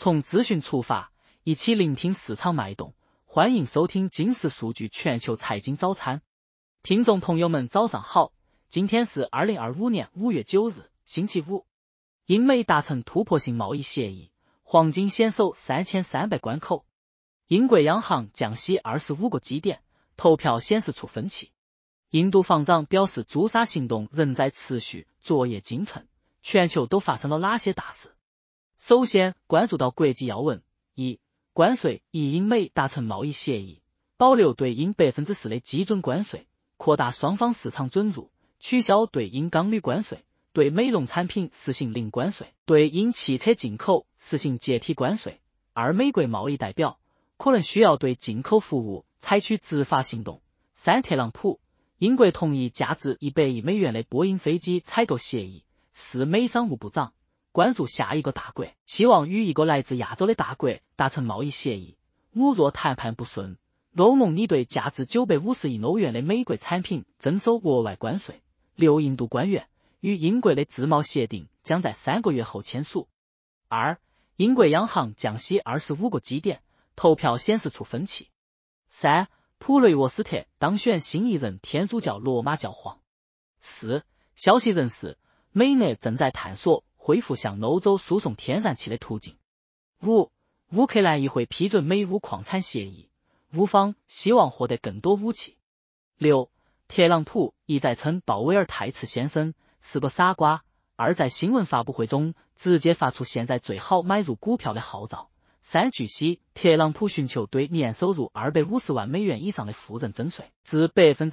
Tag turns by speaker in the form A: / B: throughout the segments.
A: 从资讯出发，一起聆听市场脉动。欢迎收听金石数据全球财经早餐。听众朋友们早上好，今天是2025年5月9日，星期五。英美达成突破性贸易协议，黄金险守3300关口。英国央行降息25个基点，投票显示出分歧。印度防长表示诛杀行动仍在持续，作业精诚。全球都发生了哪些大事？首先关注到国际要闻：一、关税。英美达成贸易协议，保留对英 4% 的基准关税，扩大双方市场准入，取消对英钢铝关税，对美容产品实行零关税，对英汽车进口实行阶梯关税。二、美国贸易代表可能需要对进口服务采取执法行动。三、特朗普，英国同意价值100亿美元的波音飞机采购协议。四、美商务部长关注下一个大国，希望与一个来自亚洲的大国达成贸易协议。五、若谈判不顺，欧盟拟对价值950亿欧元的美国产品征收额外关税。六、印度官员与英国的自贸协定将在3个月后签署。二、英国央行降息25个基点，投票显示出分歧。三、普雷沃斯特当选新一任天主教罗马教皇。四、消息人士，美俄正在探索恢复向欧洲输送天然气的途径。五、乌克兰议会批准美乌矿产协议，乌方希望获得更多武器。六、特朗普一再称鲍威尔太次先生是个傻瓜，二在新闻发布会中直接发出现在最好买入股票的号召。三、据悉，特朗普寻求对年收入250万美元以上的富人征税至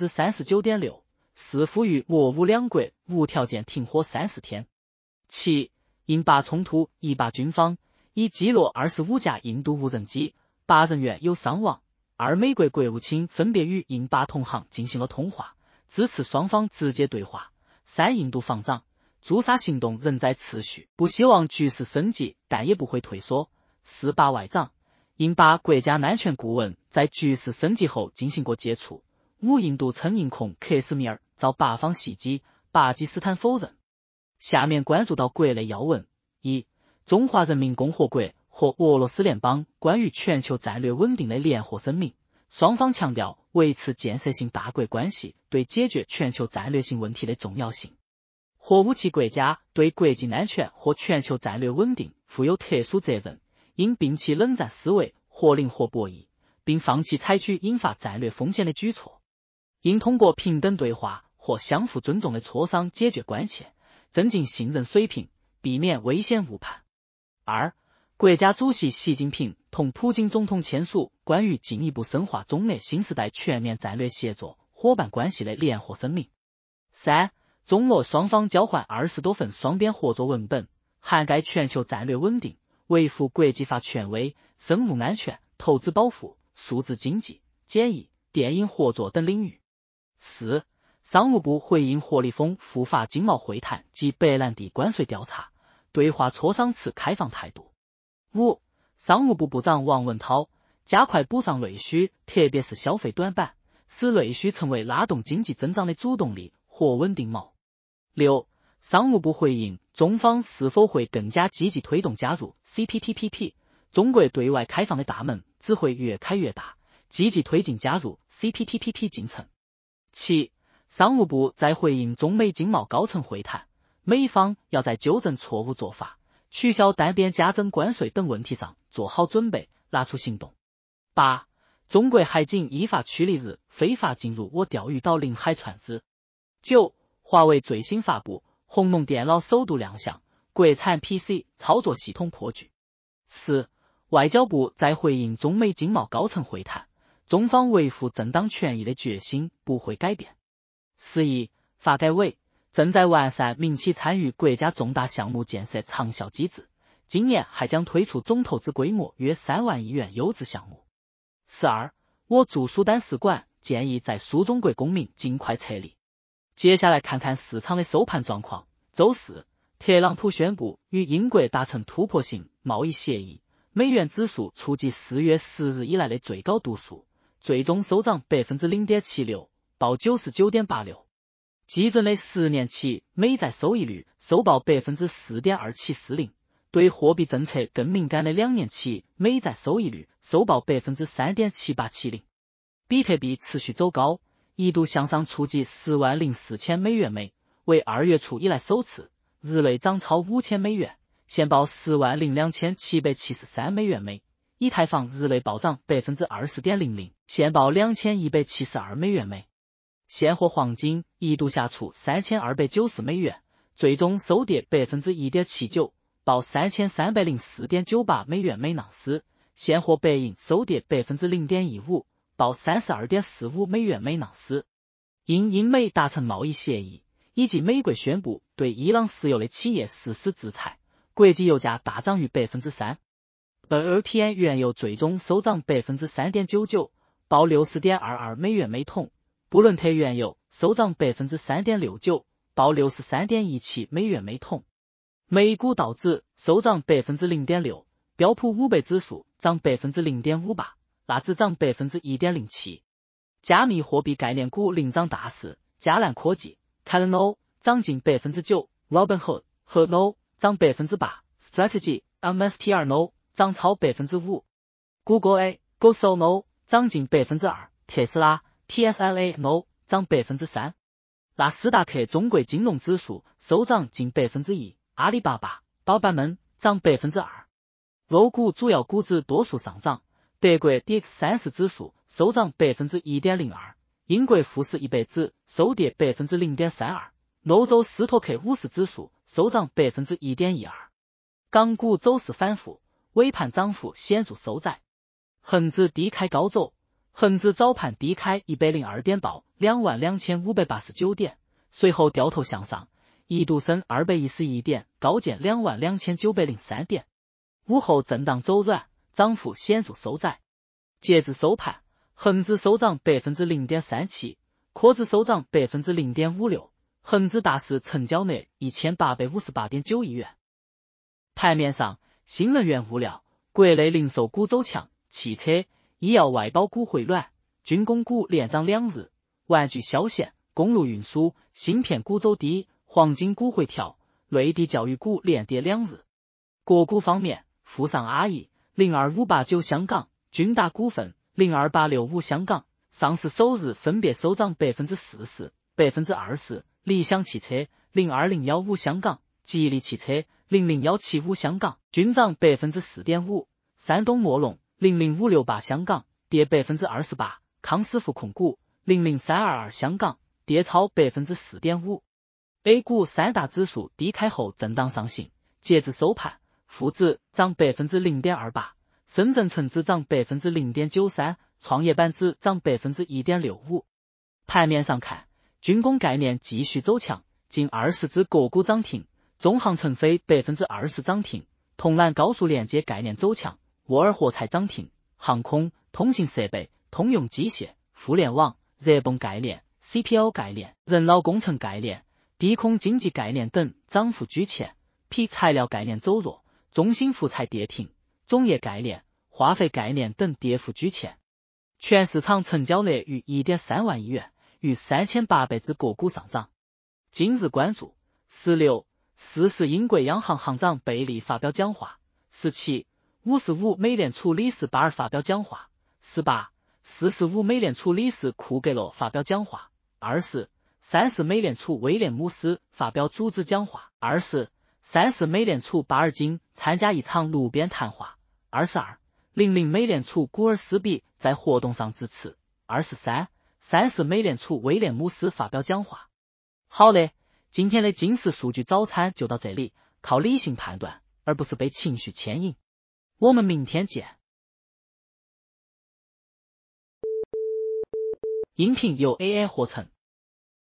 A: 39.6%， 四、呼吁俄乌两国无条件停火30天。七、印巴冲突，以巴军方已击落25架印度无人机，8人员有伤亡。二、美国国务卿分别与印巴同行进行了通话，支持双方直接对话。三、印度防长，诛杀行动仍在持续，不希望局势升级，但也不会退缩。四、巴外长，印巴国家安全顾问在局势升级后进行过接触。五、印度称印控克什米尔遭巴方袭击，巴基斯坦否认。下面关注到国内要闻：一、中华人民共和国和俄罗斯联邦关于全球战略稳定的联合声明，双方强调维持建设性大国关系对解决全球战略性问题的重要性。核武器国家对国际安全和全球战略稳定负有特殊责任，应摒弃冷战思维和零和博弈，并放弃采取引发战略风险的举措，应通过平等对话或相互尊重的磋商解决关切，增进信任水平，避免危险误判。二、国家主席习近平同普京总统签署关于进一步深化中俄新时代全面战略协作伙伴关系的联合声明。三、中俄双方交换20多份双边合作文本，涵盖全球战略稳定、维护国际法权威、生物安全、投资保护、数字经济、检疫、电影合作等领域。四、商务部回应何立峰赴法经贸会谈及白兰地关税调查，对话磋商持开放态度。五、商务部部长王文涛加快补上内需，特别是消费短板，使内需成为拉动经济增长的主动力和稳定锚。六、商务部回应中方是否会更加积极推动加入 CPTPP， 中国对外开放的大门只会越开越大，积极推进加入 CPTPP 进程。七、商务部在回应中美经贸高层会谈，美方要在纠正错误做法、取消单边加征关税等问题上做好准备，拿出行动。八、中国海警依法驱离日非法进入我钓鱼岛领海船只。九、华为最新发布，鸿蒙电脑首度亮相，国产 PC 操作系统破局。四、外交部在回应中美经贸高层会谈，中方维护正当权益的决心不会改变。11、发改委正在完善民企参与国家重大项目建设长效机制，今年还将推出总投资规模约3万亿元优质项目。12、我驻苏丹使馆建议在苏中国公民尽快撤离。接下来看看市场的收盘状况。周四，特朗普宣布与英国达成突破性贸易协议，美元指数触及4月10日以来的最高读数，最终收涨 0.76%， 报 99.86。基准的10年期美债收益率收报 4.2740， 对货币政策更敏感的2年期美债收益率收报 3.7870%， 比特币持续走高，一度向上触及10.04万美元每，为2月初以来首次，日内涨超5000美元，现报10.2773万美元每。以太坊日内暴涨 20.00%， 现报2172万美元每。现货黄金一度下触3290美元，最终收跌 1.79%， 报 3304.98 美元每盎司。现货白银收跌 0.15%， 报 32.45 美元每盎司。因英美达成贸易协议，以及美国宣布对伊朗石油的企业实施制裁，国际油价大涨逾 3%。WTI 原油最终收涨 3.99%， 报 60.22 美元每桶。布伦特原油收涨 3.69%， 报 63.17 美元每桶。美股道指收涨 0.6%， 标普500指数涨 0.58%， 纳指涨 1.07%。加密货币概念股领涨大势，嘉兰科技、Cardano 涨近 9%， Robinhood 和 No 涨 8%， Strategy MSTR No 涨超 5%， Google A、Go No 涨近 2%， 特斯拉、TSLA No 涨 3%。纳斯达克中国金融指数收涨近 1%， 阿里巴巴、宝板们涨 2%。欧股主要股指多数上涨，德国 DAX30 指数收涨 1.02%， 英国富时100指收跌 0.32%， 欧洲斯托克50指数收涨 1.12%。港股走势反复，尾盘涨幅显著收窄，恒指低开高走，恒指早盘低开 102 点报 22,589 点，随后掉头向上，一度升211点，高见 22,903 点。午后震荡走软，涨幅显著收窄。截至收盘，恒指收涨 0.37%， 科指收涨 0.56%， 恒指大市成交额 1858.9 亿元。盘面上，新能源物料、国内零售股走强，汽车、医药外包股回暖，军工股连涨2日，玩具销线、公路运输、芯片股走低，黄金股回调，内地教育股连跌2日。国股方面，富上阿姨、02589香港、君达股份、02865香港上市首日分别收涨 40%、20%， 理想汽车、02015香港、吉利汽车、00175香港均涨 4.5%， 山东墨龙、00568香港跌 28%， 康师傅控股、00322香港跌超 4.5%。 A 股三大指数低开后震荡上行，截至收盘，沪指涨 0.28%， 深圳成指涨 0.93%， 创业板指涨 1.65%。 盘面上看，军工概念继续走强，近20只个股涨停，中航成飞 20% 涨停，通南高速连接概念走强，沃尔火柴涨停，航空、通信设备、通用机械、互联网、热泵概念、CPO 概念、人脑工程概念、低空经济概念等涨幅居前，铍材料概念走弱，中兴复材跌停，种业概念、化肥概念等跌幅居前。全市场成交额逾 1.3 万亿元，逾3800只个股上涨。今日关注16.40英国央行行长贝利发表讲话，17.55美联储理事巴尔发表讲话，18.45美联储理事库格洛发表讲话，20.30美联储威廉姆斯发表主旨讲话，20.30美联储巴尔金参加一场路边谈话，22.00美联储古尔斯比在活动上致辞，23.30美联储威廉姆斯发表讲话。好嘞，今天的金石数据早餐就到这里，靠理性判断，而不是被情绪牵引。我们明天见。音频由 AI 合成，